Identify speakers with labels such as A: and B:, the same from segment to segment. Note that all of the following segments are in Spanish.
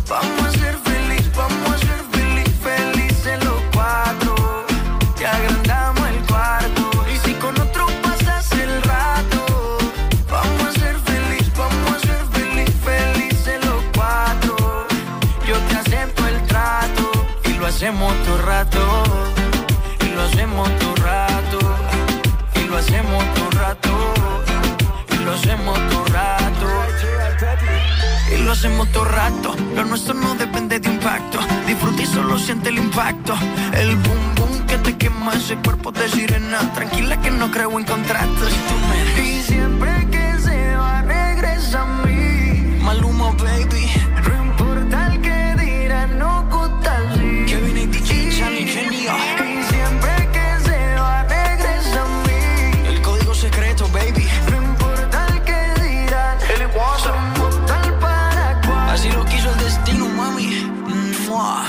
A: Vamos a ser feliz, felices los cuatro. Te agrandamos el cuarto. Y si con otro pasas el rato, vamos a ser feliz, felices los cuatro. Yo te acepto el trato y lo hacemos todo rato. Y lo hacemos todo rato. Y lo hacemos todo rato. Y lo hacemos todo rato. Y lo hacemos todo rato. Lo nuestro no depende de impacto. Disfruta y solo siente el impacto. El boom boom que te quema ese cuerpo de sirena. Tranquila que no creo en contratos. Y siempre que se va regresa a mí. Maluma baby. No importa el que dirán, no gusta así. Kevin y DJ Chani genio. Y siempre que se va regresa a mí. El código secreto baby. No importa el que dirán. El somos tal para cual. Así lo quiso el destino, mami. ¡Mua!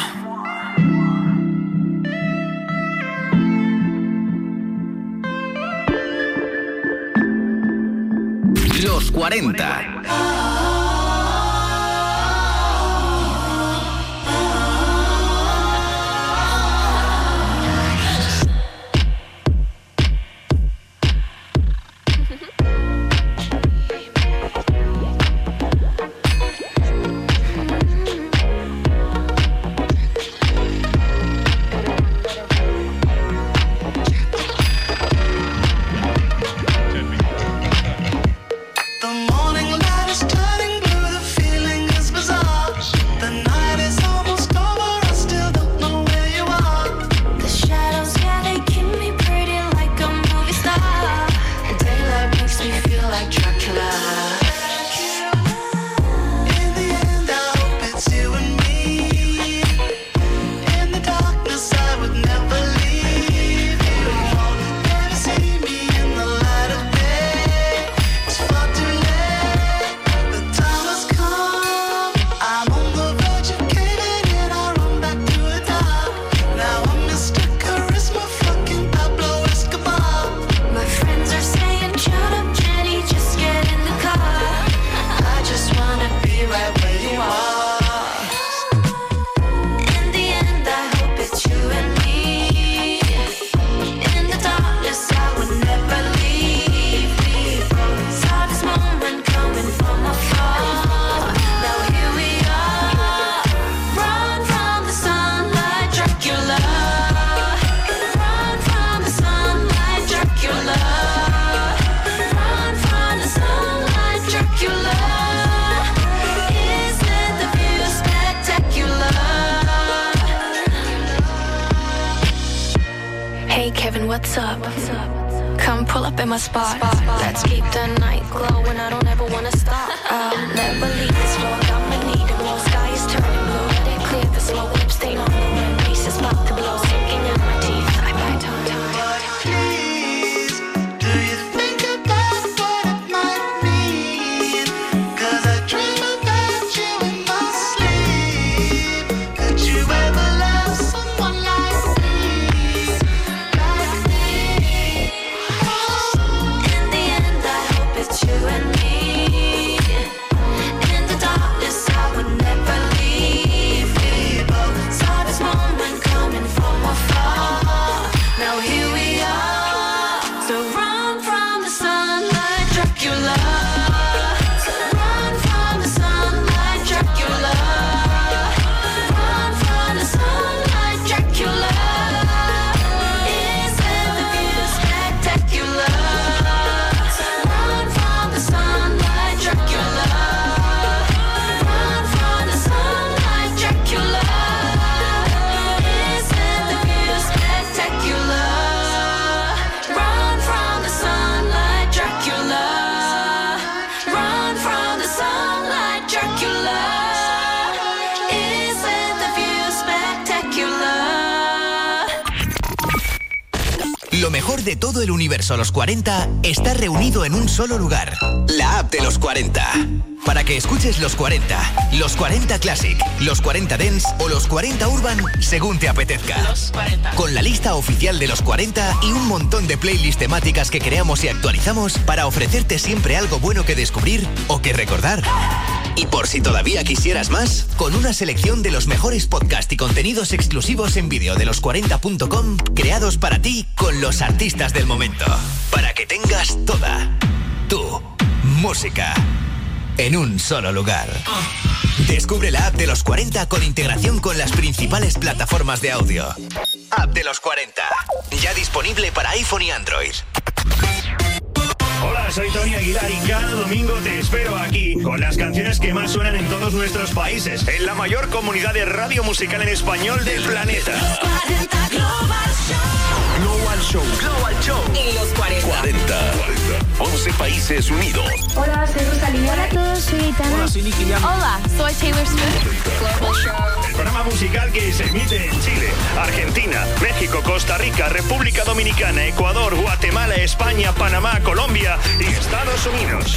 B: Los 40.
C: What's up? Come pull up in my spot. Let's keep the night glowing. I don't ever wanna stop. I'll never leave this floor. I'ma need it more. Sky is turning blue. Let it clear the smoke. Lip stain on the rim. Face is about to blow. Sinking in my teeth. I bite on time.
A: Please, do you think about what it might mean? 'Cause I dream about you in my sleep. Could you ever love someone like me? You and me. In the darkness I would never leave. We both saw this moment coming from afar. Now here we are. So run from the sunlight, Dracula. So run from the sunlight, Dracula. Run from the sunlight, Dracula. Isn't the view spectacular?
B: Lo mejor de todo el universo Los 40 está reunido en un solo lugar. La app de Los 40. Para que escuches Los 40, Los 40 Classic, Los 40 Dance o Los 40 Urban según te apetezca.
D: Los 40.
B: Con la lista oficial de Los 40 y un montón de playlists temáticas que creamos y actualizamos para ofrecerte siempre algo bueno que descubrir o que recordar. Y por si todavía quisieras más, con una selección de los mejores podcasts y contenidos exclusivos en vídeo de los40.com, creados para ti con los artistas del momento. Para que tengas toda tu música en un solo lugar. Descubre la app de los 40 con integración con las principales plataformas de audio. App de los 40. Ya disponible para iPhone y Android.
D: Hola, soy Tony Aguilar y cada domingo te espero aquí con las canciones que más suenan en todos nuestros países, en la mayor comunidad de radio musical en español del planeta.
E: Los 40 Global Show.
F: Global Show.
E: En los 40.
F: 11 países unidos.
G: Hola, soy Rosalía.
H: Hola a todos, soy Itana.
I: Hola, soy Nicky Jam.
H: Hola, soy Taylor Swift.
E: Global Show.
D: El programa musical que se emite en Chile, Argentina, México, Costa Rica, República Dominicana, Ecuador, Guatemala, España, Panamá, Colombia y Estados Unidos.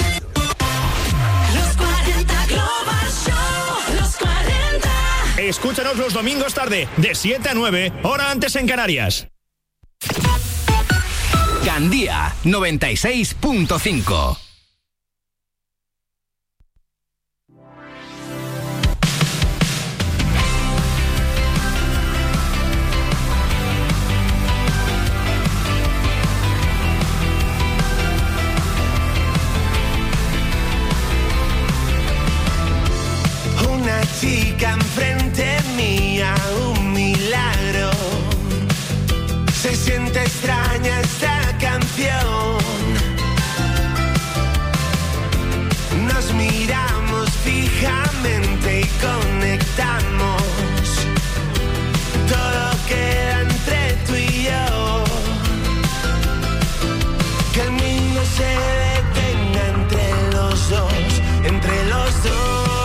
E: Los 40 Global Show. Los 40.
D: Escúchanos los domingos tarde, de 7 a 9, hora antes en Canarias.
B: Gandía 96.5.
J: Una chica enfrente mía, un milagro. Se siente extraña esta canción. Nos miramos fijamente y conectamos. Todo queda entre tú y yo. Que el mundo se detenga entre los dos, entre los dos.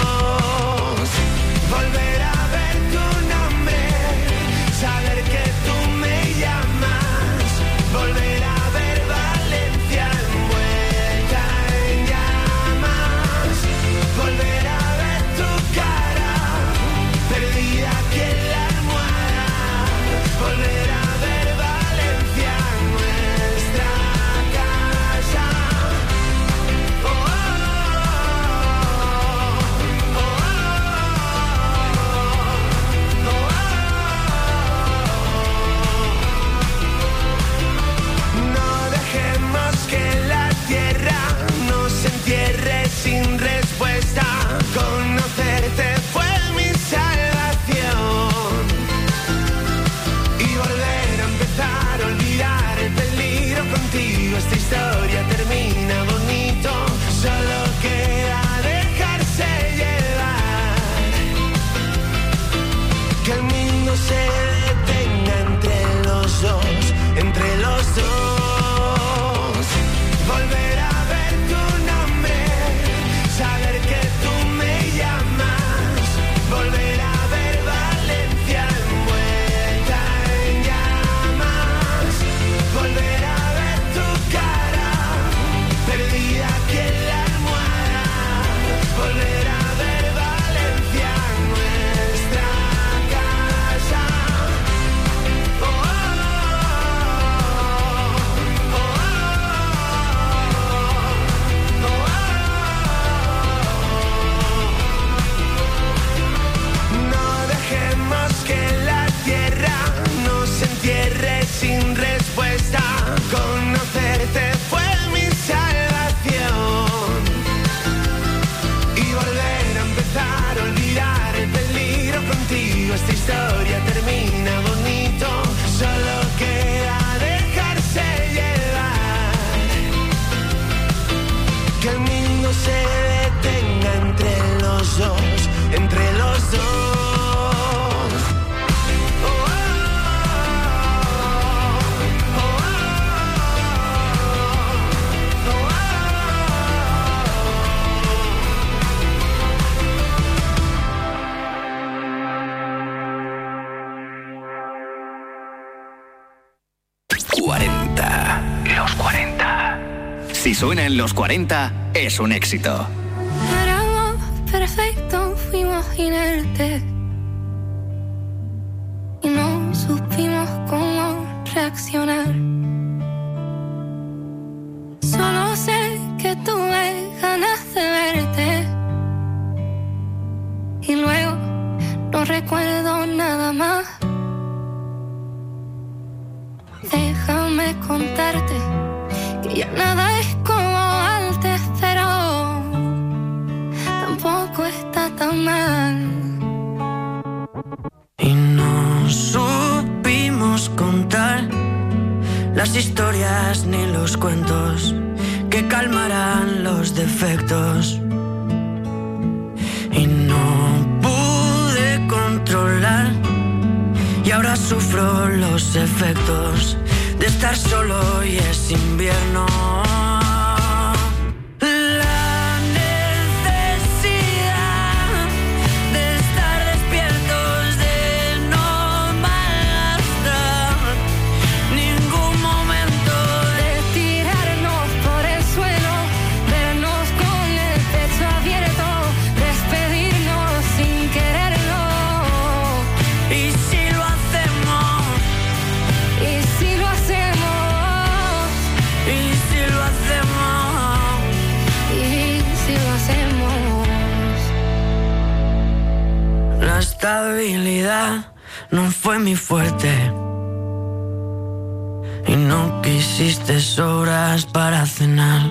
J: Volver a ver tu nombre, saber que tú me llamas, volver a ver Valencia envuelta en llamas, volver a ver tu cara, perdida aquí en la almohada, volver a ver Valencia en nuestra casa. Oh, oh, oh, oh, oh. No dejemos que la tierra nos entierre sin respuesta. Conocerte fue mi salvación. Y volver a empezar, olvidar el peligro contigo. Esta historia termina bonito, solo queda dejarse llevar. Que el mundo se detenga entre los dos, entre los dos. Volver a ver tu nombre, saber que tú me llamas, volver a ver Valencia envuelta en llamas, volver a ver tu cara, perdida aquí en la almohada, volver a ver Valencia en nuestra casa. Oh, oh, oh, oh, oh, oh, oh. No dejemos que la tierra nos entierre sin respuesta. Conocerte fue mi salvación. Y volver a empezar, olvidar el peligro contigo. Esta historia termina bonito, solo queda dejarse llevar. Que el mundo se detenga entre los dos, entre los dos. Oh, oh, oh, oh, oh, oh,
B: oh. 40. Los 40. Si suena en los 40, es un éxito.
H: Éramos perfectos, fuimos inertes y no supimos cómo reaccionar. Solo sé que tuve ganas de verte no recuerdo nada más. Déjame contarte que ya nada es como antes, pero tampoco está tan mal.
A: Y no supimos contar las historias ni los cuentos que calmarán los defectos. Y no pude controlar y ahora sufro los efectos de estar solo y es invierno. La estabilidad no fue mi fuerte y no quisiste sobras para cenar.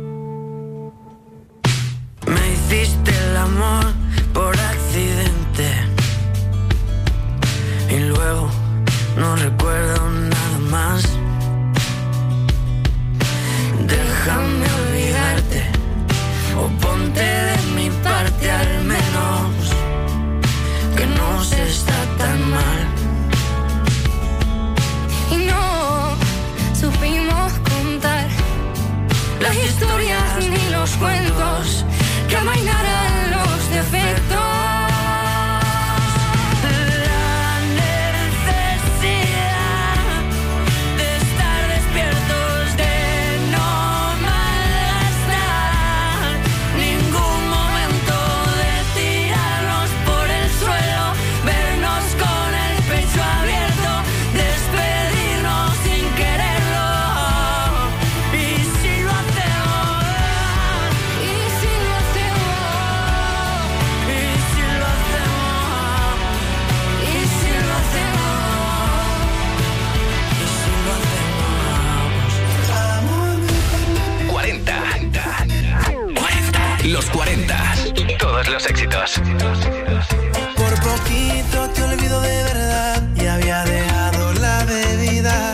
A: Me hiciste el amor por accidente y luego no recuerdo nada más. Déjame olvidarte o ponte de mi parte al menos, que no se está tan mal.
H: Y no supimos contar las historias ni los cuentos que amainaran los defectos.
B: Los 40. Todos los éxitos.
J: Por poquito te olvido de verdad y había dejado la bebida.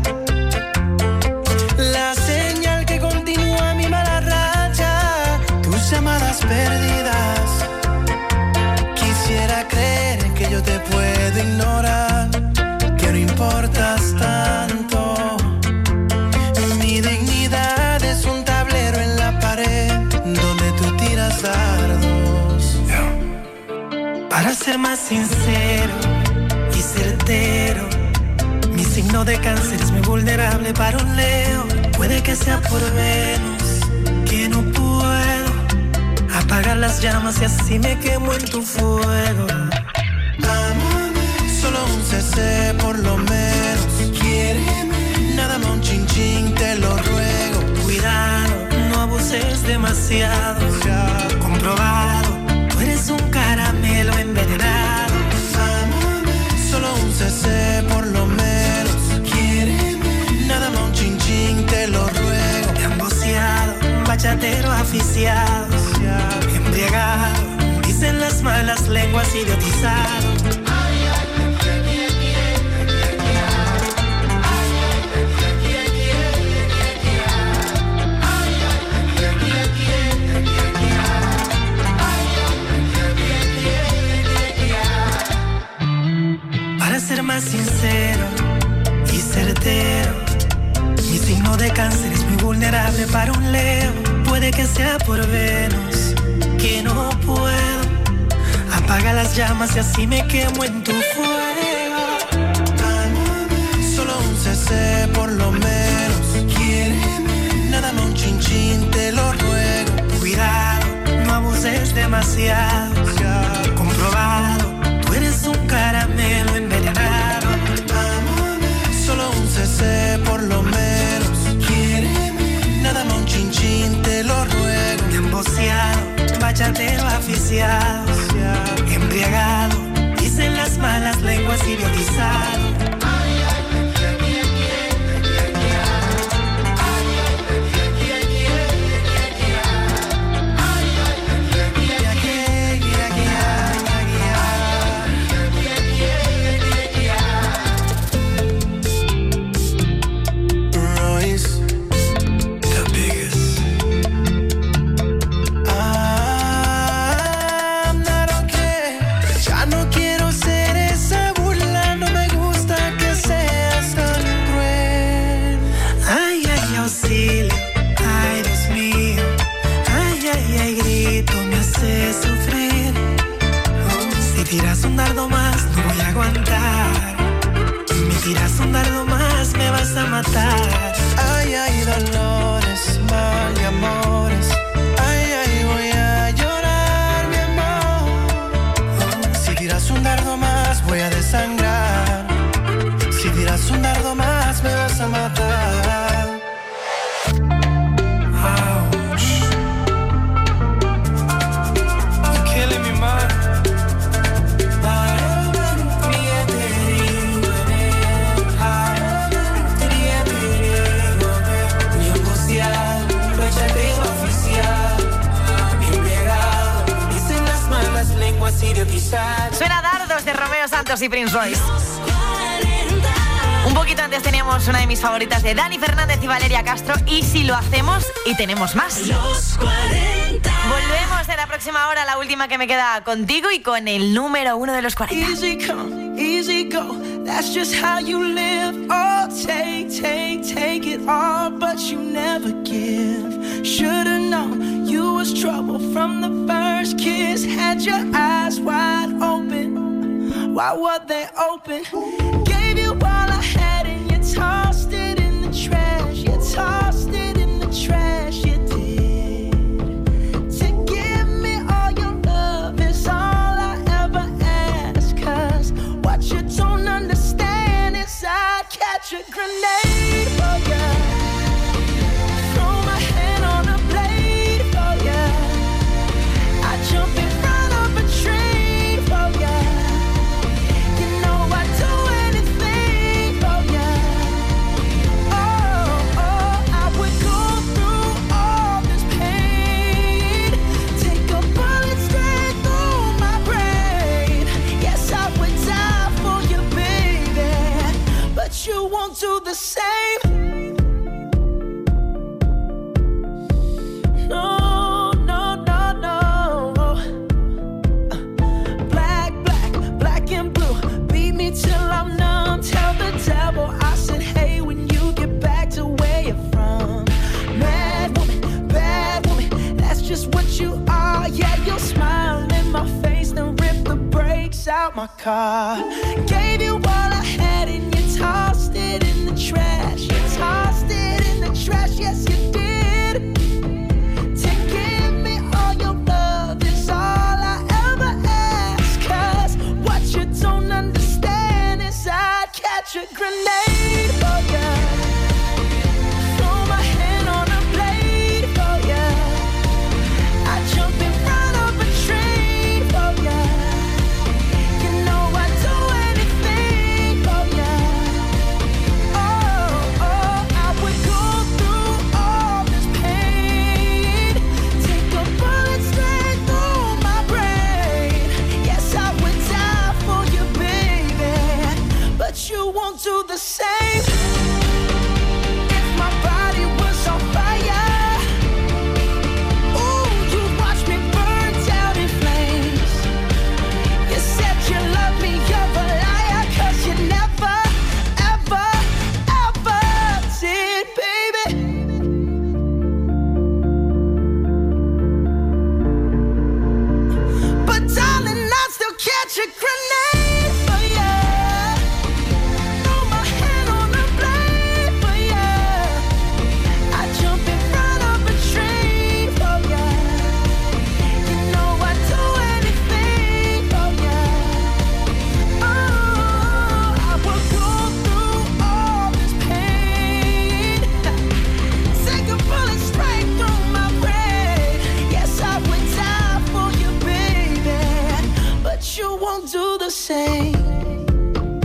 J: La señal que continúa mi mala racha, tus llamadas perdidas. Quisiera creer que yo te puedo ignorar, que no importas tanto. Mi dignidad es un tablero en la pared donde tú tiras dardos. Para ser más sincero y certero, mi signo de cáncer es muy vulnerable para un Leo. Puede que sea por Venus, que no puedo apagar las llamas y así me quemo en tu fuego. Solo un CC por lo menos, quiéreme. Nada más un chin chin, te lo ruego. Cuidado, no abuses demasiado. Comprobado, tú eres un caramelo envenenado. Solo un CC por lo menos, quiéreme. Nada más un chin chin, te lo ruego. Emboceado, bachatero aficiado, embriagado, dicen las malas lenguas, idiotizado. Para ser más sincero y certero, mi signo de cáncer es muy vulnerable para un Leo. Puede que sea por Venus, que no puedo apagar las llamas y así me quemo en tu fuego. Solo un CC por lo menos, quiéreme. Nada más un chin chin, te lo ruego. Cuidado, no abuses demasiado. Comprobado, tú eres un caramelo envenenado. Solo un CC por lo menos, quiéreme. Nada más un chin chin, te lo ruego. Emboceado, bachatero aficiado, embriagado, así idiotizado.
G: tiras un dardo más, no voy a aguantar. Me tiras un dardo más, me vas a matar.
J: Ay, ay, dolores, mal de amores. Ay, ay, voy a llorar, mi amor. Si tiras un dardo más, voy a desangrar. Si tiras un dardo más, me vas a matar.
G: Ouch. You're killing me, man.
I: Suena Dardos de Romeo Santos y Prince Royce. Un poquito antes teníamos una de mis favoritas de Dani Fernández y Valeria Castro. Y si lo hacemos, y tenemos más.
E: Los 40.
I: Volvemos en la próxima hora, la última que me queda contigo y con el número 1 de los 40.
A: Easy come, easy go, that's just how you live. Oh, take it all, but you never give. Should've known you was trouble from the first kiss. Had your eyes wide open, why were they open? Gave you all I had and you tossed it in the trash. You tossed it in the trash, you did. To give me all your love is all I ever ask. Cause what you don't understand is I'd catch a grenade for ya. Throw my hand on a blade for ya. I jump in front of a train for ya. You know I'd do anything for ya. Oh, I would go through all this pain. Take a bullet straight through my brain. Yes, I would die for you, baby, but you won't do the same. No, no, no, no. Black and blue. Beat me till I'm numb. Tell the devil I said, hey, when you get back to where you're from. Bad woman, that's just what you are. Yeah, you'll smile in my face, then rip the brakes out my car. Gave you all I had and you tossed it in the trash. You tossed it in the trash, yes you did. To give me all your love is all I ever ask. Cause what you don't understand is I'd catch a grenade for ya. Throw my hand on a blade for ya. I jump in front of a train for ya. You know I'd do anything for ya. Oh, I would go through all this pain. Take a bullet straight through my brain. Yes, I would die for you, baby, but you won't do the same. If my body was on fire, ooh, you'd watch me burn down in flames. You said you love me, you're a liar, cause you never, ever, ever did, baby. But darling, I'd still catch a grenade for ya. Throw my hand on a blade for ya. I jump in front of a train for ya. You know I'd do anything for ya. Oh, I would go through all this pain. Take a bullet straight through my brain. Yes, I would die for you, baby, but you won't do the same.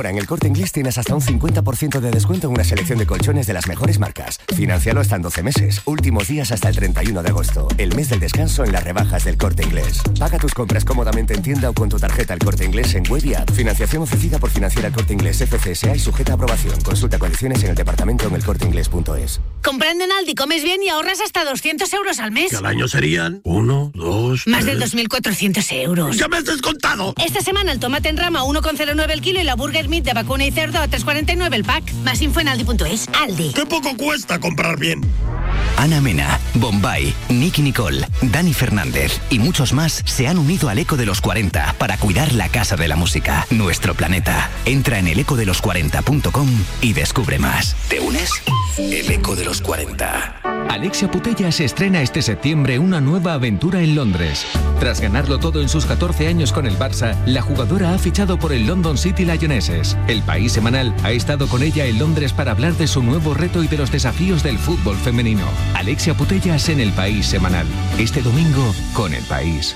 K: Ahora en El Corte Inglés tienes hasta un 50% de descuento en una selección de colchones de las mejores marcas. Financialo hasta en 12 meses. Últimos días hasta el 31 de agosto. El mes del descanso en las rebajas del Corte Inglés. Paga tus compras cómodamente en tienda o con tu tarjeta El Corte Inglés en web y app. Financiación ofrecida por Financiera El Corte Inglés FCSA y sujeta a aprobación. Consulta condiciones en el departamento en elcorteinglés.es.
L: Comprando en Aldi comes bien y ahorras hasta 200 euros al mes.
M: Que al año serían 1, 2...
L: Más de 2.400 euros.
M: ¡Ya me has descontado!
L: Esta semana el tomate en rama 1,09 el kilo y la burger meat de vacuna y cerdo a 3,49 el pack. Más info en aldi.es. Aldi.
M: ¡Qué poco cuesta comprar bien!
B: Ana Mena, Bombay, Nicky Nicole, Dani Fernández y muchos más se han unido al Eco de los 40 para cuidar la casa de la música, nuestro planeta. Entra en elecodelos40.com y descubre más. ¿Te unes? El Eco de los 40.
N: Alexia Putellas estrena este septiembre una nueva aventura en Londres. Tras ganarlo todo en sus 14 años con el Barça, la jugadora ha fichado por el London City Lionesses. El País Semanal ha estado con ella en Londres para hablar de su nuevo reto y de los desafíos del fútbol femenino. Alexia Putellas en El País Semanal. Este domingo con El País.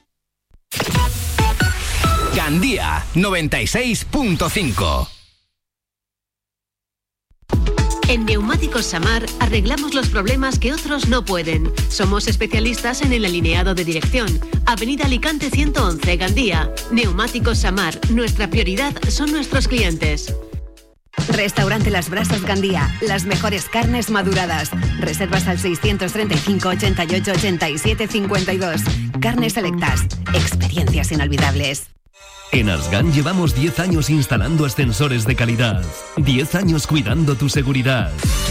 B: Gandía 96.5.
O: En Neumáticos Samar arreglamos los problemas que otros no pueden. Somos especialistas en el alineado de dirección. Avenida Alicante 111, Gandía. Neumáticos Samar. Nuestra prioridad son nuestros clientes.
P: Restaurante Las Brasas Gandía. Las mejores carnes maduradas. Reservas al 635 88 87 52. Carnes selectas. Experiencias inolvidables.
Q: En Asgan llevamos 10 años instalando ascensores de calidad, 10 años cuidando tu seguridad,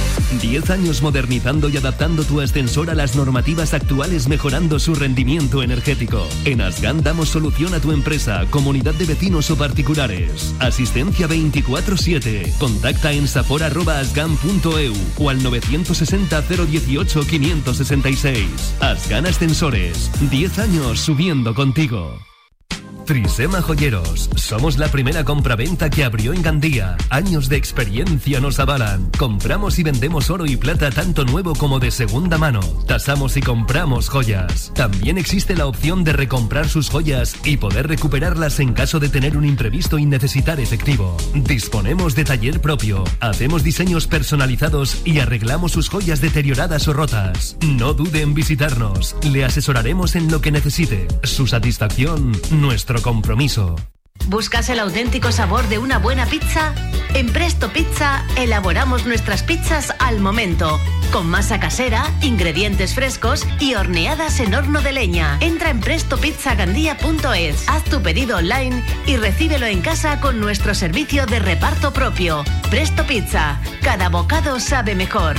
Q: 10 años modernizando y adaptando tu ascensor a las normativas actuales, mejorando su rendimiento energético. En Asgan damos solución a tu empresa, comunidad de vecinos o particulares. Asistencia 24/7. Contacta en sapor@asgan.eu o al 960 018 566. Asgan Ascensores, 10 años subiendo contigo. Trisema Joyeros. Somos la primera compraventa que abrió en Gandía. Años de experiencia nos avalan. Compramos y vendemos oro y plata tanto nuevo como de segunda mano. Tasamos y compramos joyas. También existe la opción de recomprar sus joyas y poder recuperarlas en caso de tener un imprevisto y necesitar efectivo. Disponemos de taller propio. Hacemos diseños personalizados y arreglamos sus joyas deterioradas o rotas. No dude en visitarnos. Le asesoraremos en lo que necesite. Su satisfacción, nuestro compromiso.
O: ¿Buscas el auténtico sabor de una buena pizza? En Presto Pizza elaboramos nuestras pizzas al momento, con masa casera, ingredientes frescos y horneadas en horno de leña. Entra en prestopizzagandía.es, haz tu pedido online y recíbelo en casa con nuestro servicio de reparto propio. Presto Pizza, cada bocado sabe mejor.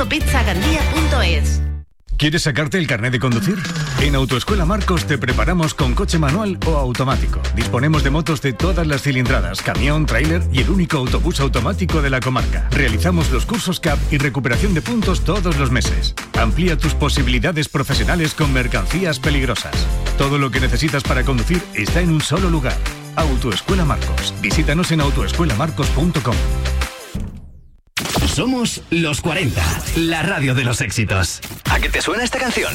O: prestopizzagandía.es.
R: ¿Quieres sacarte el carnet de conducir? En Autoescuela Marcos te preparamos con coche manual o automático. Disponemos de motos de todas las cilindradas, camión, tráiler y el único autobús automático de la comarca. Realizamos los cursos CAP y recuperación de puntos todos los meses. Amplía tus posibilidades profesionales con mercancías peligrosas. Todo lo que necesitas para conducir está en un solo lugar. Autoescuela Marcos. Visítanos en autoescuelamarcos.com.
B: Somos Los 40, la radio de los éxitos. ¿A qué te suena esta canción?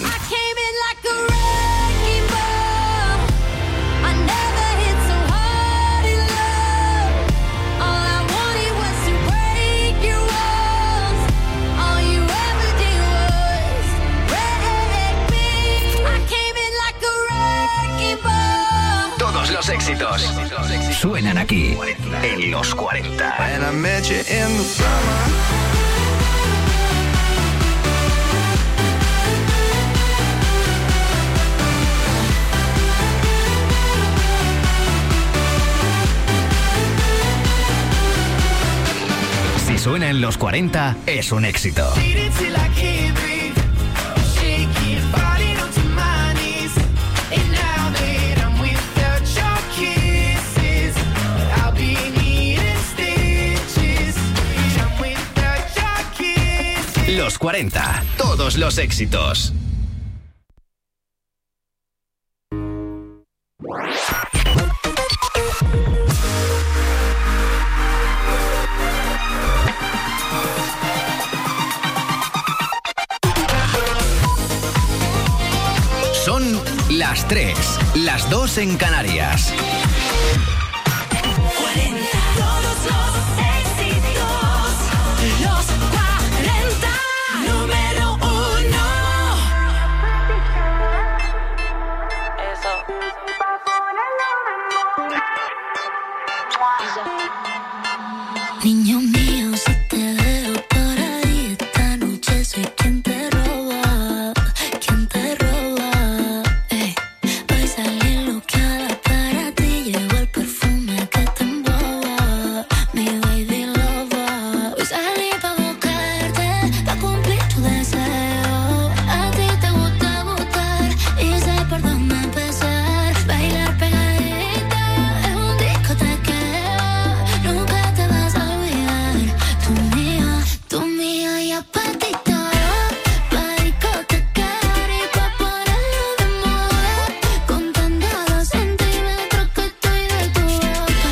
B: Todos los éxitos suenan aquí, en Los 40. Si suena en Los 40, es un éxito. Los 40, todos los éxitos. Son las 3, las 2 en Canarias.
E: 40. los éxitos, los 40, número 1.
C: Niño mío, si te veo por ahí esta noche, soy quien te roba, quien te roba. Voy a salir loqueada para ti, llevo el perfume que te emboba, mi baby lover. Voy a salir pa' buscarte, pa' cumplir tu deseo. A ti te gusta gustar y sé por dónde empezar. Bailar pegadita es un discotequeo, nunca te vas a olvidar. Tu mía y apatito, pa' discotecar y pa' ponerlo de moda. Contando los centímetros que estoy de tu boca,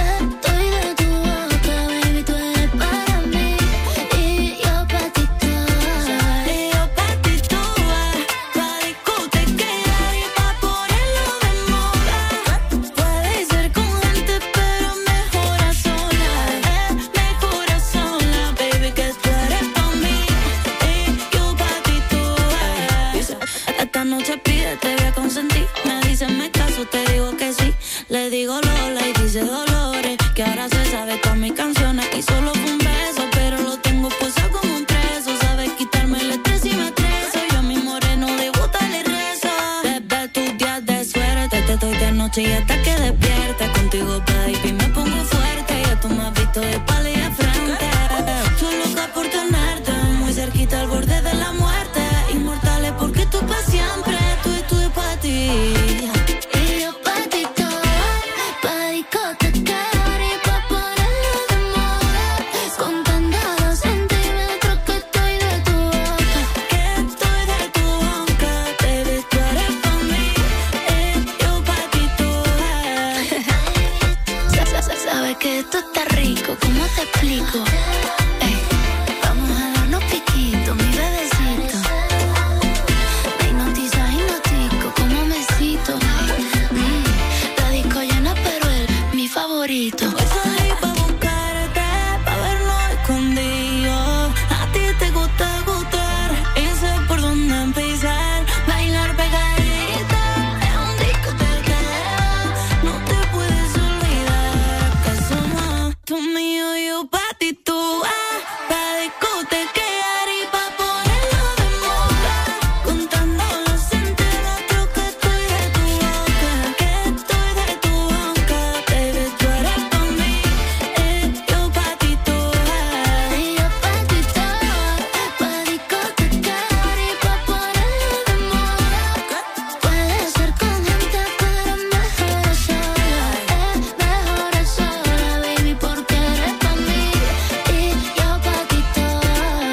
C: baby, tú eres para mí y yo pa' ti toda. Y yo pa' ti toda, pa' discotecar y pa' ponerlo de moda. Puedes ser con gente pero mejor a solas, mejor a solas, baby, que tú eres pa' mí y yo pa' ti toda. Esta noche pide, te voy a consentir. Me dicen me caso, te digo que sí. Le digo Lola y dice Dolores, que ahora se sabe todas mis canciones y solo fue un beso, pero lo tengo posado como un preso. Sabes quitarme el estrés y me estreso. Yo a mi moreno de gusta le rezo. Desde tus días de suerte te doy de noche y hasta que despiertes. Contigo, baby, me pongo fuerte. Ya tú me has visto de espalda y de frente. Tú loca por tenerte muy cerquita al borde de la muerte. Inmortales porque tú pa' siempre, tú pa' ti. Y yo pa' ti toda, pa' discotecar y pa' ponerlo de moda. Contando los centímetros que estoy de tu boca, baby, tú eres pa' mí y yo pa' ti toda. Sabes que esto está rico, ¿cómo te explico? Vamos a darnos piquito, mi bebecito. Me hipnotizas, hipnotico, como me cito. La disco llena, pero él, mi favorito. Hoy salí pa' buscarte, pa' vernos escondidos. A ti te gusta gustar y sé por dónde empezar. Bailar pegadita es un discotequeo, no te puedes olvidar que somos tú mío y yo pa' ti tú. Pa' discotequear y pa' ponerlo de moda. Contando los centímetros que estoy de tu boca, baby, tú eres pa' mí y yo pa' ti toda. Y yo pa' ti toda, pa' discotequear y pa' ponerlo de moda. Puedes ser con gente pero mejor a solas, mejor a solas, baby, porque eres pa' mí y yo pa' ti toda.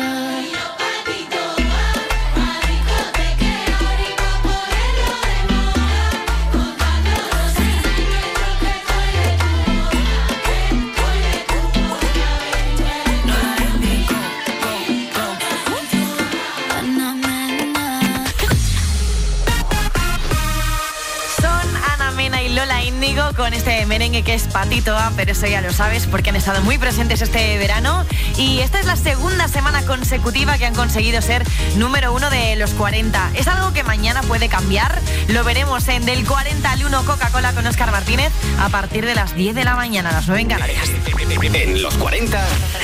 I: Son Ana Mena y Lola Índigo con este merengue que es patito, pero eso ya lo sabes porque han estado muy presentes este verano y esta es la segunda semana consecutiva que han conseguido ser número 1 de los 40. Es algo que mañana puede cambiar, lo veremos en Del 40 al 1 Coca-Cola con Óscar Martínez a partir de las 10 de la mañana, a las 9 en Canarias.
B: En los 40,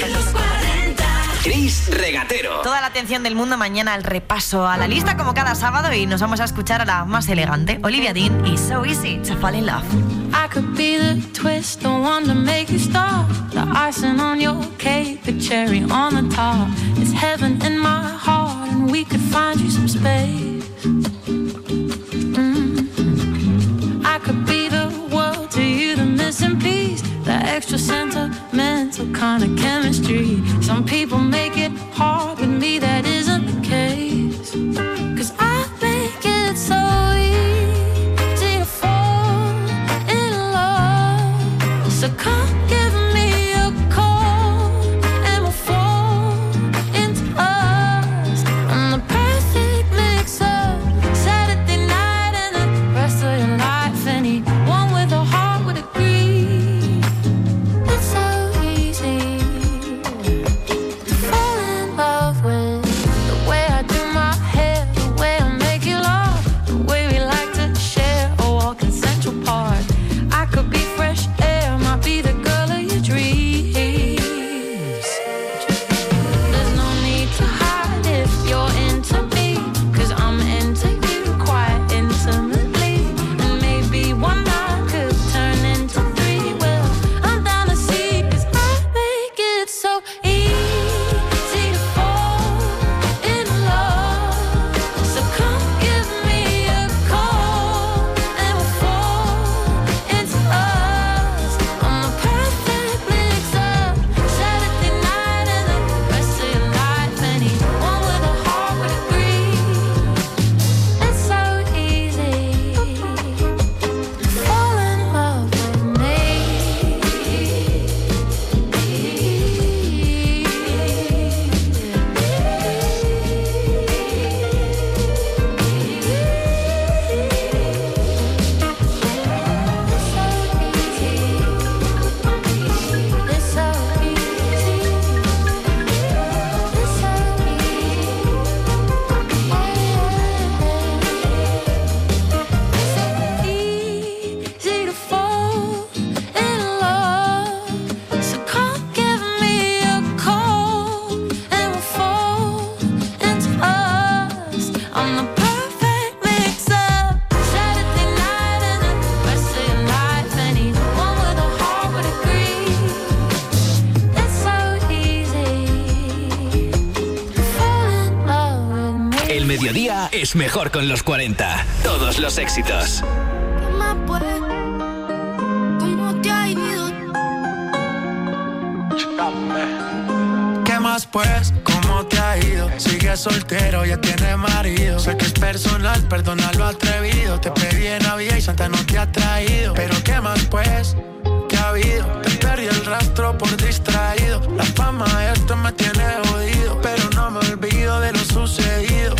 B: Chris Regatero.
I: Toda la atención del mundo mañana al repaso a la lista como cada sábado y nos vamos a escuchar a la más elegante, Olivia Dean y So Easy to Fall in Love.
S: I could be the twist, the one to make you stop, the icing on your cake, the cherry on the top. It's heaven in my heart and we could find you some space. I could be the world to you, the missing piece, the extra sentimental kind of chemistry. Some people make it hard, with me that isn't the case. 'Cause I make it so easy to fall in love. So come give me a call and we'll fall into us. I'm the perfect mix of Saturday night and the rest of your life. Anyone with a heart would agree. It's so easy.
B: mediodía es mejor con los 40. Todos los éxitos.
H: ¿Qué más pues? ¿Cómo te ha ido?
J: ¿Qué más pues? ¿Cómo te ha ido? Sigues soltero, ya tienes marido. Sé que es personal, perdona lo atrevido. Te pedí en Navidad y Santa no te ha traído. Pero ¿qué más pues? ¿Qué ha habido? Te perdí el rastro por distraído. La fama de esto me tiene jodido, pero no me olvido de lo sucedido.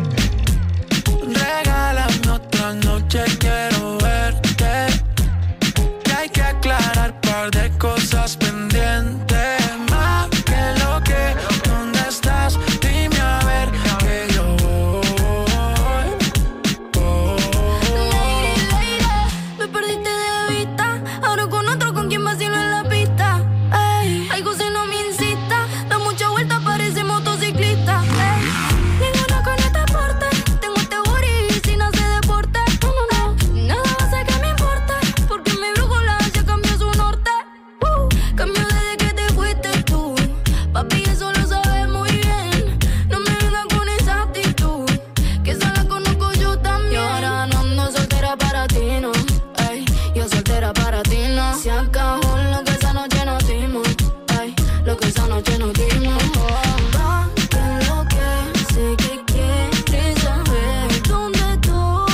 J: Regálame otra noche, quiero verte. Que hay que aclarar un par de cosas pendientes. Más que lo que, ¿dónde estás? Dime a ver que yo voy.
H: Me perdiste de vista. Ahora con otro, con quien vacilo en la pista. Ey, algo si no me incita. Da mucha vuelta, parece motociclista. Ey, ninguna con este porte. Tengo este booty sin hacer deporte. No, no, no, nada va a hacer que me importe. Porque mi brújula ya cambió su norte. Cambió desde que te fuiste tú. Papi, eso lo sabes muy bien. No me vengas con esa actitud, que esa la conozco yo también. Y ahora no ando soltera para ti, no. Ay, yo soltera para ti, no. Se acabó lo que esa noche nos dimos. Ay, lo que esa noche nos dimos. Va, que lo que sé que quieres saber dónde estoy.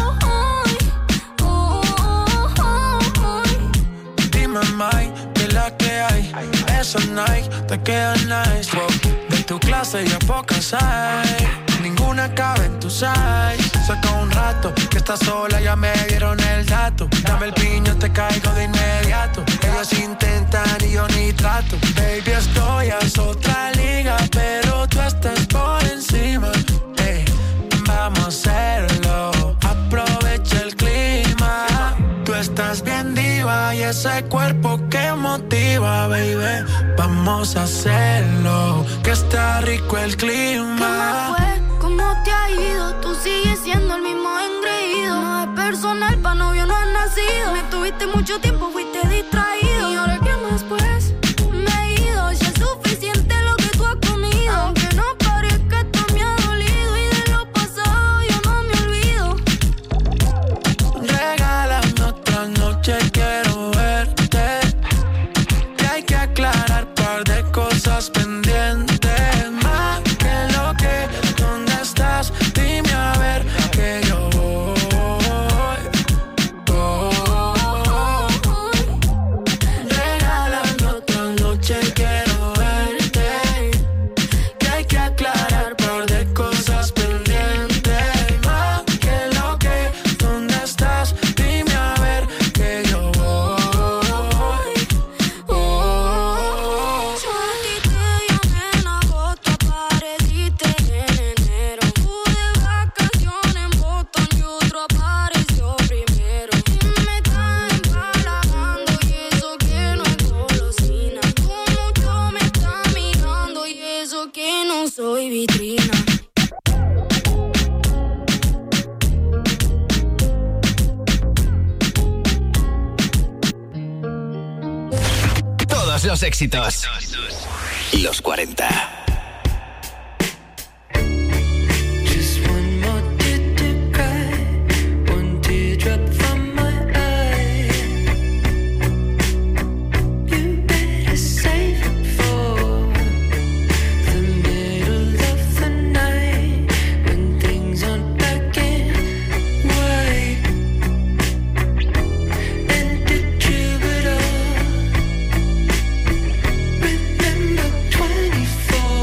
J: Dime, Mike, que la que hay. Esos Nike te quedan nice. Wow. De tu clase ya pocas hay. Ninguna cabe en tu size. Saca un rato que estás sola, ya me dieron el dato. Dame el piño, te caigo de inmediato. Ellos intentan y yo ni trato. Baby, esto ya es otra liga, pero tú estás por encima. Ey, vamos a hacerlo. Aprovecha el clima. Tú estás bien diva y ese cuerpo que motiva, baby. Vamos a hacerlo, que está rico el clima.
H: ¿Qué más fue? ¿Cómo te ha ido? Tú sigues siendo el mismo engreído. No es personal, pa' novio no has nacido. Me tuviste mucho tiempo, fuiste distraído. ¿Y ahora qué más pues? Me he ido, ya es suficiente lo que tú has comido. Aunque no parezca, esto me ha dolido. Y de lo pasado yo no me olvido.
J: Regálame otra noche, quiero verte. Que hay que aclarar un par de cosas pendientes. Más que lo que, ¿dónde estás? Dime a ver que yo voy. Regálame otra noche, quiero verte. Que hay que aclarar un par de cosas pendientes. Más que lo que, ¿dónde estás? Dime a ver que yo voy.
H: Yo a ti te llamé en agosto, apareciste en enero. Pude vacaciones en Boston y otro apareció primero. Y me estás empalagando y eso que no es golosina. Tú mucho me estás mirando y eso que no soy vitrina.
B: Todos los éxitos. Los 40.
J: Just one more tear to cry, one teardrop from my eye. You better save it for the middle of the night, when things aren't black and white. And did you at all remember 24?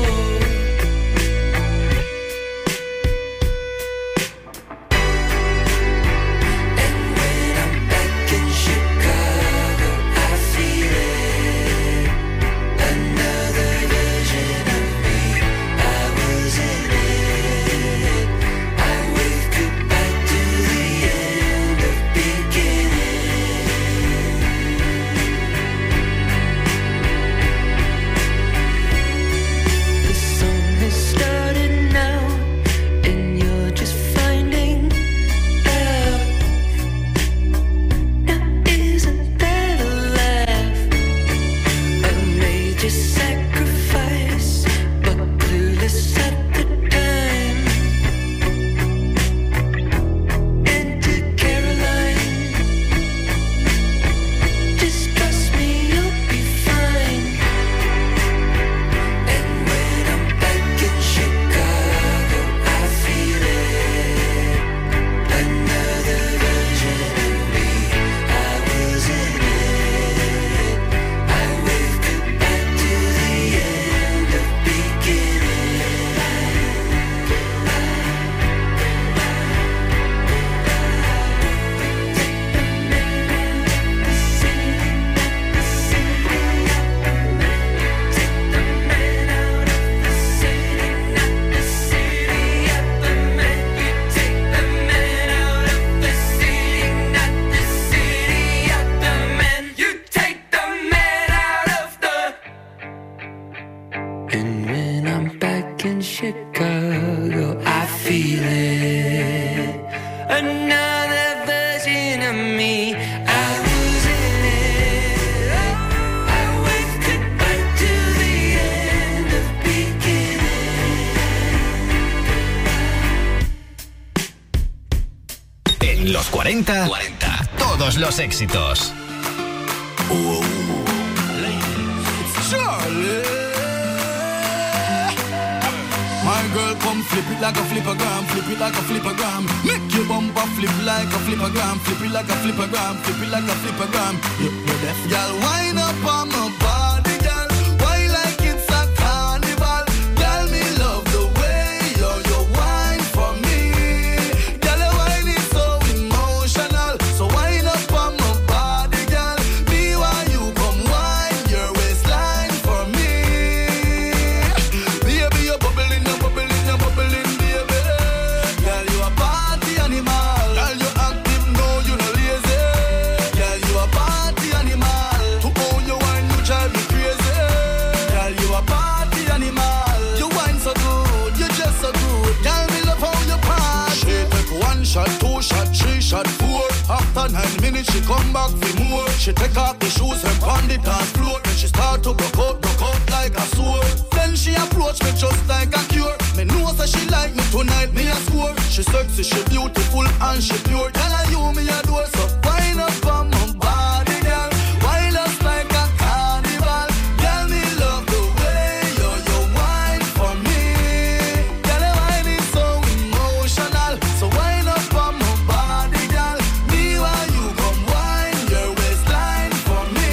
B: 40, todos los éxitos.
T: My girl, come flip it like a flippergram, flip it like a flippergram. Make your bumper flip like a flippergram, flip it like a flippergram, flip it like a flippergram. You're deaf, girl. Wind up on my body, girl. Why like it's a carnival, girl? Me love the way you wine for me, girl. Your wine is so emotional, so wind up on my body, girl. Me while you come wine your waistline for me, baby. You're bubbling, baby. Girl, you a party animal. Girl, you active, no, you no lazy. Girl, you a party animal. To own your wine, you drive me crazy. Girl, you a party animal. You wine so good, you just so good. Girl, me love how you party. She take 1 shot, 2 shot, 3 shot, 4. After 9 minutes, she come back for more. She take off the shoes and pound it on floor. Then she start to broke out like a sword. Then she approach me just like a cure. Me know that she like me tonight, me a score. She sexy, she beautiful and she pure. Tell her you me adore, so wind up on my body, girl. Wind us like a carnival. Girl, me love the way you wine for me. Girl, your wine is so emotional, so wind up on my body, girl. Me while you come wine your waistline for me.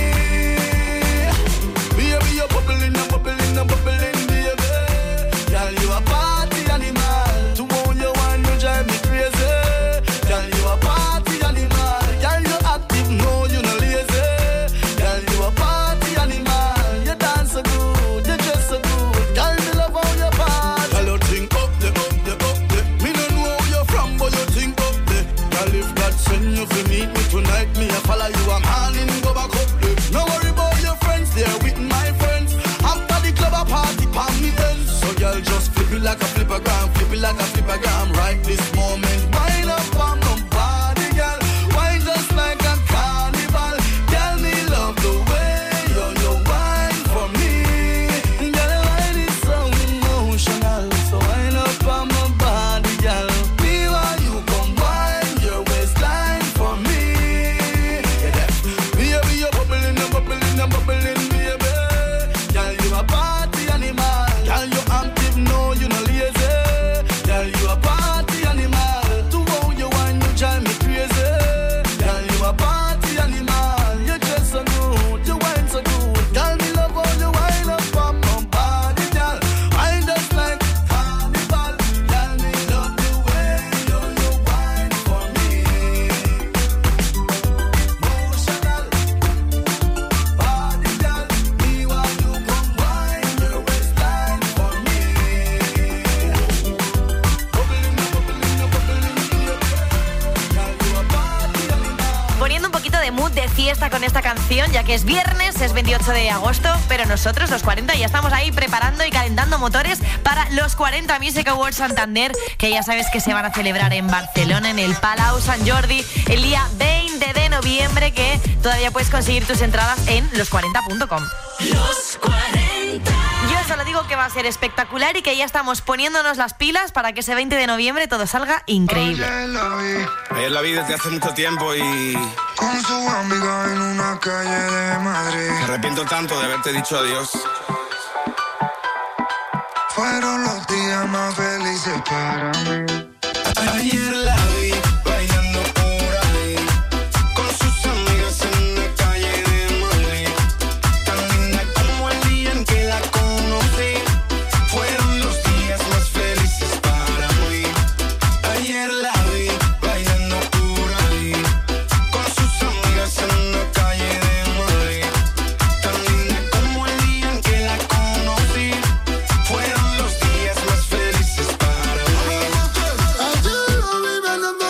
T: Baby, you're bubbling, baby. Girl, you a party animal. To own your wine, you drive me crazy. Girl, you a party animal. Girl, you active, no, you no lazy. Girl, you a party animal. You dance so good, you dress so good. Girl, me love how you party. Girl, you think up there. Me no know where you're from, but you think up there. Girl, if God send you to meet me tonight, me a follow you, I'm handing go back up there. No worry about your friends, they're with my friends. After the club, a party, palm me ends. So girl, just flip it like a flippergram, flip it like a flippergram. Right this moment, wind up on my body, girl. Wine just like a carnival. Girl, me love the way you wine for me. Girl, your wine is so emotional, so wind up on my body, girl. Me while you come wine your waistline for me. Baby, you're bubbling, baby. Girl, you a party animal. Girl, you active, no, you no lazy. Girl, you a party animal. To own your wine, you drive me crazy. Girl, you a party animal. You dress so good, you wine so good. Girl, me love how you wine up on my body, girl. I just like carnival. Girl, me love the way you wine for me. Emotional body, girl. Me while you come wine your waistline for me.
I: Poniendo un poquito de mood de fiesta con esta canción, ya que es viernes, es 28 de agosto, pero nosotros, los 40, ya estamos ahí preparando y calentando motores para los 40 Music Awards Santander, que ya sabes que se van a celebrar en Barcelona, en el Palau Sant Jordi, el día 20 de noviembre, que todavía puedes conseguir tus entradas en los40.com.
E: Los 40.
I: Yo solo digo que va a ser espectacular y que ya estamos poniéndonos las pilas para que ese 20 de noviembre todo salga increíble.
U: Ayer la vi desde hace mucho tiempo y...
V: Con su amiga en una calle de Madrid.
U: Me arrepiento tanto de haberte dicho adiós.
V: Fueron los días más felices para mí.
U: Ayer la vi bailando por ahí, con sus amigas en la calle de Madrid. Tan linda como el día en que la conocí. Fueron los días más felices para mí. Ayer la vi bailando por ahí, con sus amigas en la calle de Madrid. Tan linda como el día en que la conocí. Fueron los días más felices para mí.
V: Ayer la vi bailando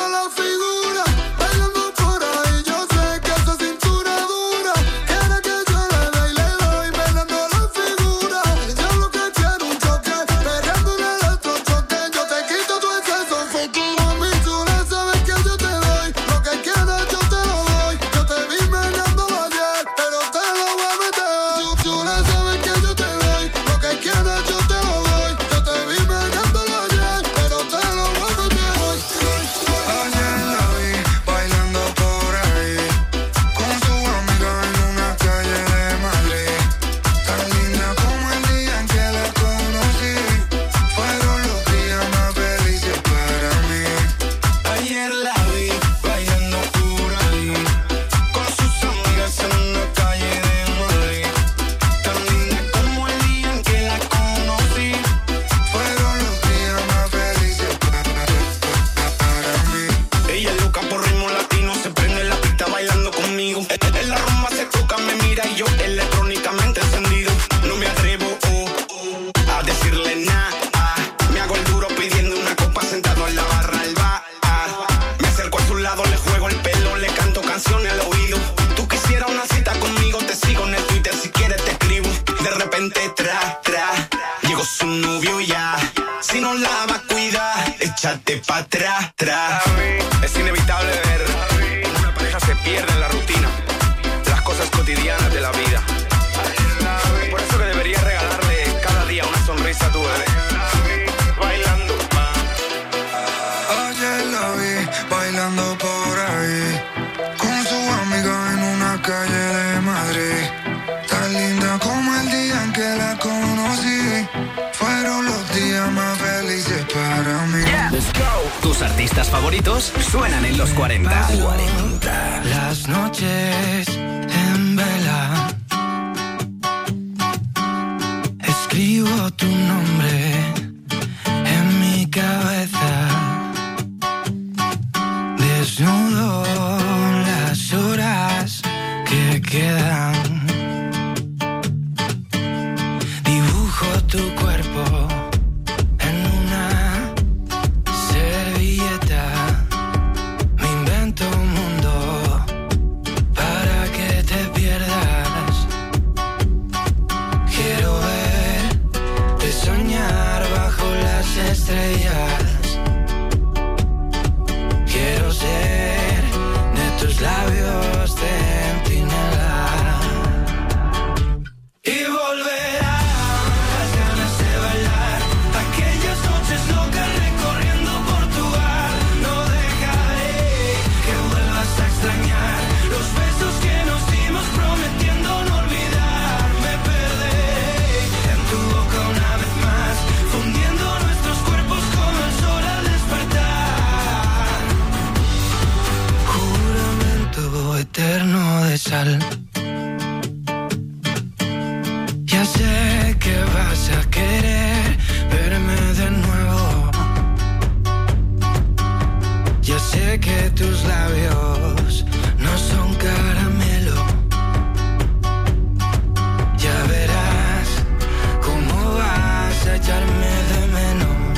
U: canciones al oído. Tú quisieras una cita conmigo, te sigo en el Twitter, si quieres te escribo. De repente, llegó su novio ya. Si no la va a cuidar, échate pa' atrás. Es inevitable ver cómo una pareja se pierde en la rutina, las cosas cotidianas de la vida. Es por eso que deberías regalarle cada día una sonrisa a tu bebé. Bailando.
V: Ayer la vi bailando por ahí con su amiga en una calle de Madrid. Tan linda como el día en que la conocí. Fueron los días más felices para mí.
B: Let's go. Tus artistas favoritos suenan en los 40.
G: Las noches en vela, escribo tu nombre en mi cabeza. Desnudo las horas que quedan. Dibujo tu cuerpo en una servilleta. Me invento un mundo para que te pierdas. Quiero verte soñar bajo las estrellas. Quiero ser de tus labios centinela. Y volverán las ganas de bailar, aquellas noches locas recorriendo Portugal. No dejaré que vuelvas a extrañar los besos que nos dimos prometiendo no olvidar. Me perderé en tu boca una vez más, fundiendo nuestros cuerpos como el sol al despertar. Juramento eterno de sal. Ya sé que vas a querer verme de nuevo. Ya sé que tus labios no son caramelo. Ya verás cómo vas a echarme de menos.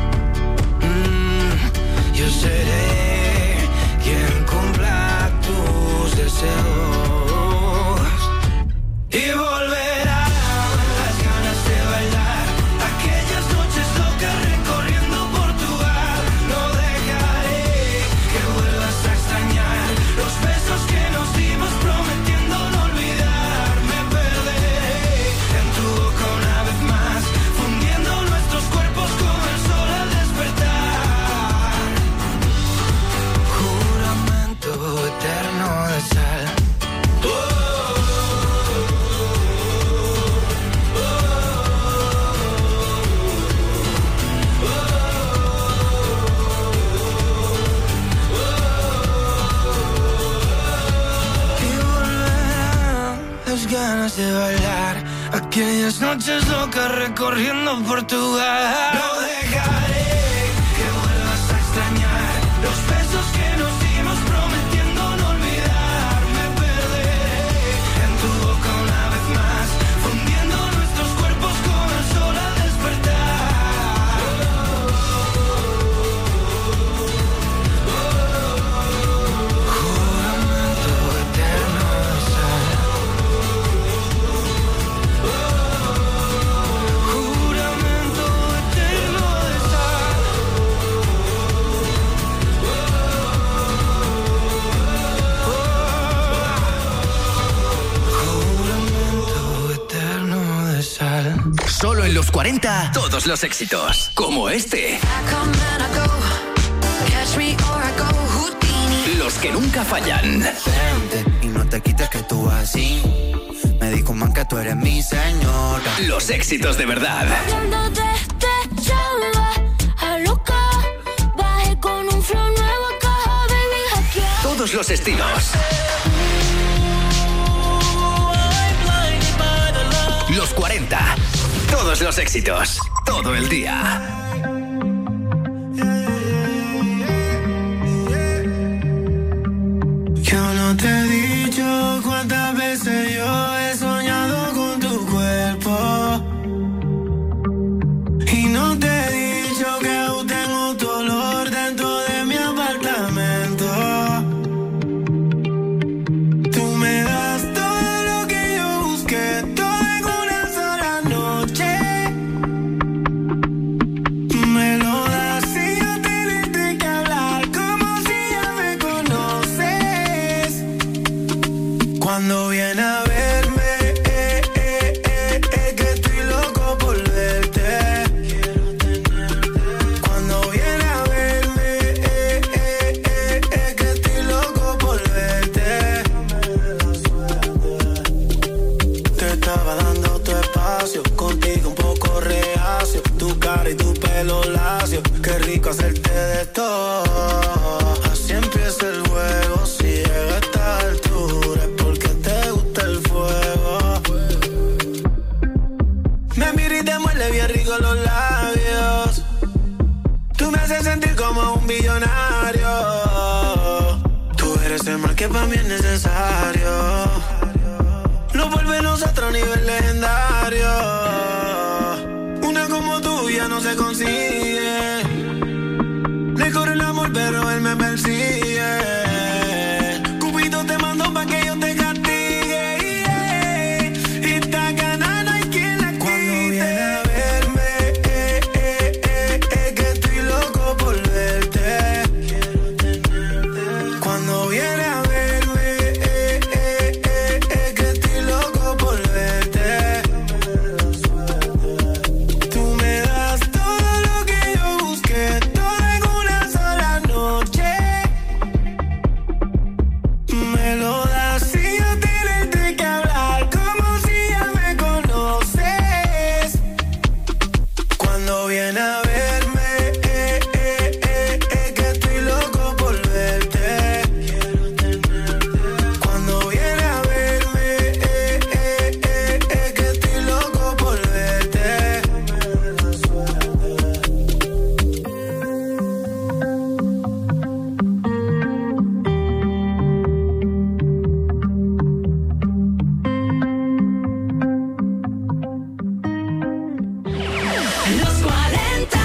G: Yo seré quien cumpla tus deseos. Y volverán las ganas de bailar, aquellas noches locas recorriendo Portugal. No dejaré que vuelvas a extrañar los besos que nos dimos prometiendo no olvidar. Me perderé en tu boca una vez más, fundiendo nuestros cuerpos como el sol al despertar. Juramento eterno de sal. Las ganas de bailar, aquellas noches locas recorriendo Portugal. No dejaré que vuelvas a extrañar los besos que nos dimos prometiendo no olvidar. Me perderé en tu boca una vez más, fundiendo nuestros cuerpos como el sol al despertar. Juramento eterno de sal. Juramento eterno de sal. Juramento eterno de sal.
B: Solo en los 40, todos los éxitos, como este. Los que nunca fallan.
D: Vente y no te quites que tú así. Me dijo man que tú eres mi señora.
B: Los éxitos de verdad.
H: Hablando de chamba, a loca, bajé con un flow nuevo acá, baby, hackear.
B: Todos los estilos. Los 40. Todos los éxitos. Todo el día.
G: Yo no te he dicho cuántas veces yo he soñado con tu cuerpo. Y no te he dicho que aún tengo tu olor dentro de mi apartamento.
J: Cuando viene a verme, que estoy loco por verte. Cuando viene a verme, que estoy loco por verte. Te estaba dando tu espacio, contigo un poco reacio. Tu cara y tu pelo lacio, qué rico hacerte de todo. Así empieza el juego, si llega a esta altura es porque te gusta el fuego. Me mira y te muerde bien rico los labios. Tú me haces sentir como un billonario. Tú eres el mal que para mí es necesario. Nos volvemos a otro nivel legendario. Una como tú ya no se consigue. Le corre el amor pero él me persigue. Cupido te mandó pa' que yo te castigue, yeah. Y esta gana no hay quien la quite. Cuando viene a verme, que estoy loco por verte. Cuando viene a verme, que estoy loco por verte. Tú me das todo lo que yo busqué, todo en una sola noche. Me lo das sin yo tenerte que hablar, como si ya me conoces. Cuando viene a verme, que estoy loco por verte. Cuando viene a verme, que estoy loco por verte.
E: Los 40.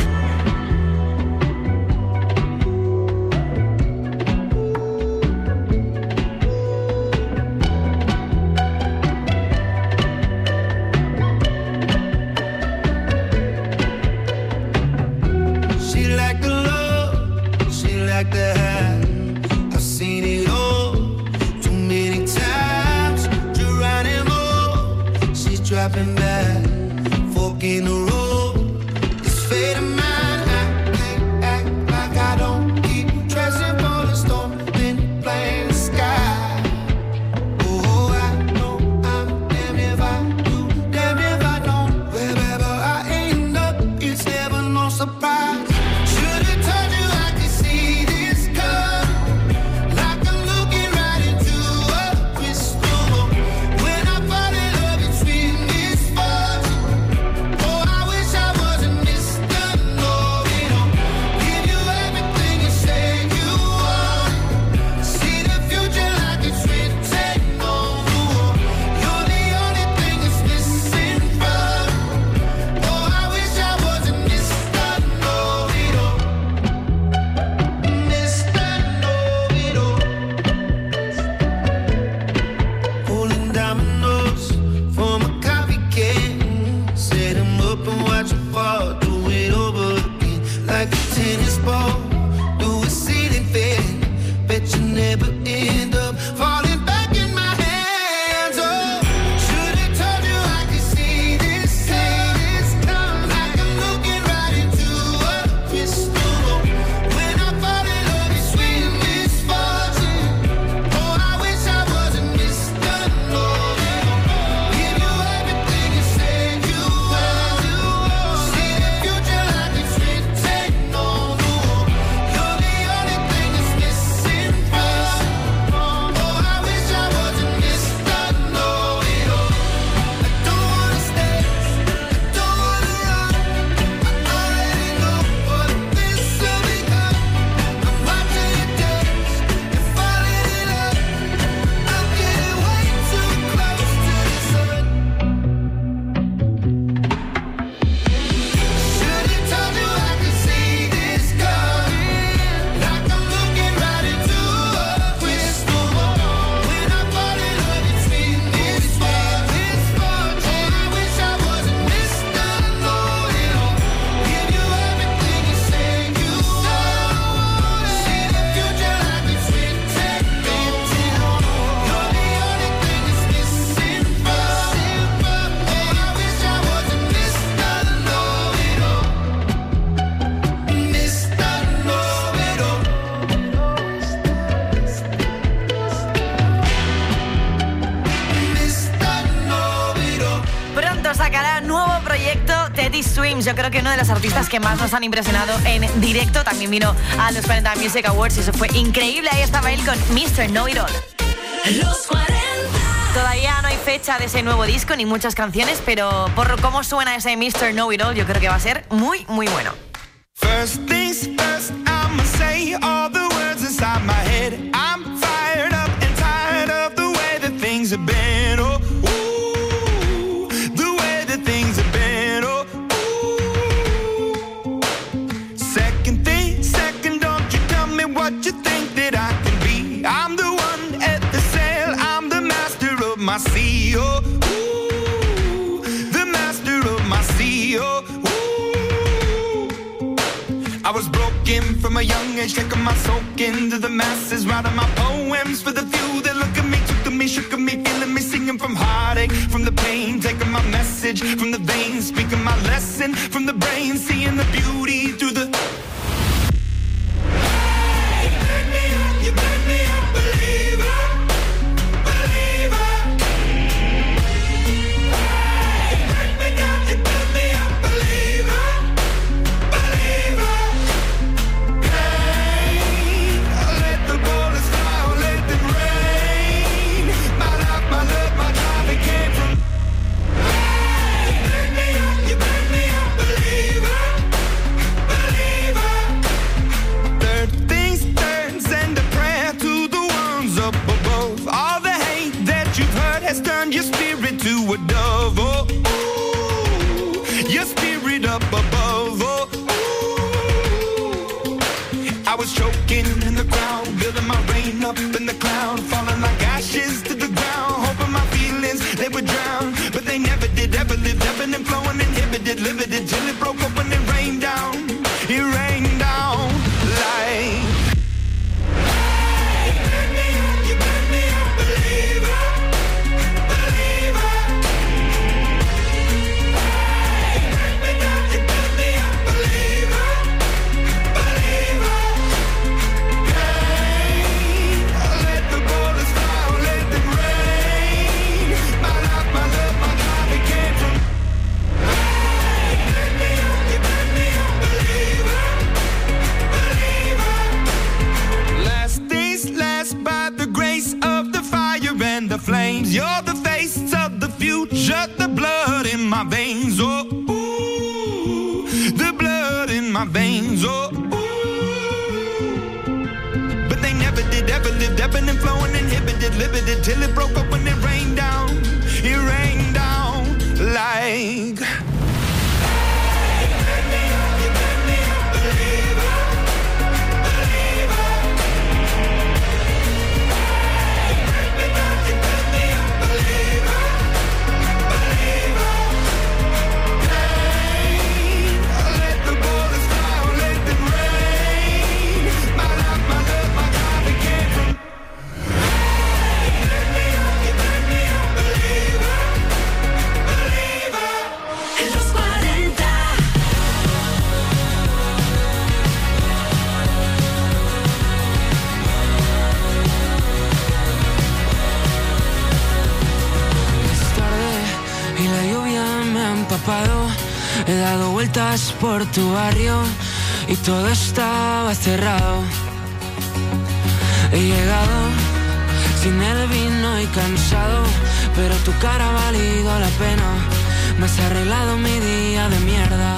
J: She like the love, she like the high. I've seen it all too many times. Geronimo, she's dropping back, fork in the road. It's fate of mine. I can't act like I don't keep dressing for the storm, then playing the sky. Oh, I know I'm damn if I do, damn if I don't. Wherever I end up, it's never no surprise. Should've told you I could see this coming, like I'm looking right into a crystal ball. When I fall in love, it's with misfortune. Oh, I wish I wasn't Mr. Know-it-all. Give you everything you say you want. See the future like it's written on the wall. You're the only thing that's missing from me. Oh, I wish I wasn't Mr. Know-it-all. Mr. Know-it-all. Pulling dominoes from a coffee can. Set 'em up and watch 'em fall. Do it over again like a tennis ball. Do a ceiling fan. Bet you never end up falling back in my hands. Oh, should've told you I could see this coming, like I'm looking right into a crystal ball. When I fall in love, it's with misfortune. Oh, I wish I wasn't Mr. Know-it-all. Give you everything you say you want. See the future like it's written on the wall. You're the only thing that's missing from me.
I: James, yo creo que uno de los artistas que más nos han impresionado en directo. También vino a los 40 Music Awards y eso fue increíble. Ahí estaba él con Mr. Know-It-All.
E: Los 40.
I: Todavía no hay fecha de ese nuevo disco ni muchas canciones, pero por cómo suena ese Mr. Know-It-All, yo creo que va a ser muy, muy bueno.
U: First things first, I'ma say all the words inside my head. I'm fired up and tired of the way that things have been. Oh, ooh, the way that things have been. Oh, ooh. Second thing, second, don't you tell me what you think that I can be. I'm the one at the sail, I'm the master of my sea. Oh, ooh, the master of my sea. Oh, I was broken from a young age, taking my soak into the masses, writing my poems for the few that look at me, took to me, shook at me, feeling me, singing from heartache, from the pain, taking my message from the veins, speaking my lesson from the brain, seeing the beauty through the... Hey, you make me a believer, believer. Hey, you break me down, you build me a believer, believer. Let the bullets fly or let them rain. My life, my love, my drive, it came from. Hey, you make me a believer, believer. Third things third, send a prayer to the ones up above. All the hate that you've heard has turned your spirit to a dove. Oh, ooh, your spirit up above. Oh, ooh. I was choking in the crowd, building my rain up in the cloud, falling like ashes to the ground, hoping my feelings they would drown, but they never did. Ever lived, ebbing and flowing, inhibited, limited, till it broke open and rained down. It rained down like. Hey, you make me a believer, believer. Hey, you break me down, you build me a believer, believer. Let the bullets fly or let them rain. My life, my love, my drive, it came from. Hey, you make me a believer, believer. Last days last by the grace of the fire and the flames. You're the face of the future, the blood in my veins. Oh, ooh, the blood in my veins. Oh, ooh. But they never did, ever lived, ebbing and flowing, inhibited, limited, till it broke up when it rained down. It rained down like. Hey, you make me a believer, believer. Hey, you break me down, you build me a believer, believer. Hey, let the bullets fly or let them rain. My life, my love, my drive, it came from. Hey, you make me a believer, believer.
E: Los 40.
J: Es tarde y la lluvia me ha empapado. He dado vueltas por tu barrio y todo estaba cerrado. He llegado sin el vino y cansado, pero tu cara ha valido la pena. Me has arreglado mi día de mierda.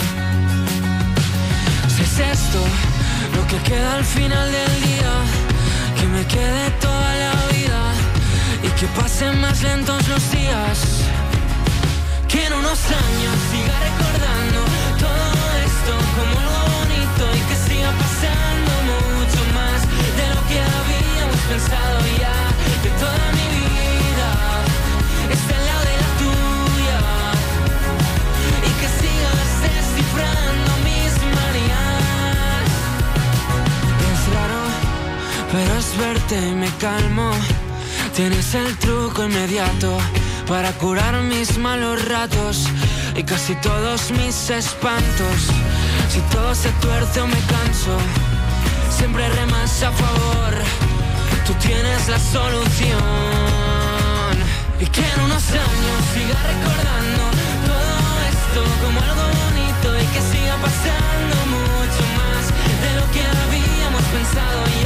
J: Si es esto lo que queda al final del día, que me quede toda la vida y que pasen más lentos los días. Que en unos años siga recordando todo esto como algo bonito y que siga pasando mucho más de lo que habíamos pensado ya. De toda mi vida está al lado de la tuya y que sigas descifrando mis manías. Es raro, pero es verte y me calmo. Tienes el truco inmediato para curar mis malos ratos y casi todos mis espantos. Si todo se tuerce o me canso, siempre remas a favor. Tú tienes la solución. Y que en unos años siga recordando todo esto
S: esto como algo bonito y que siga pasando mucho más de lo que habíamos pensado.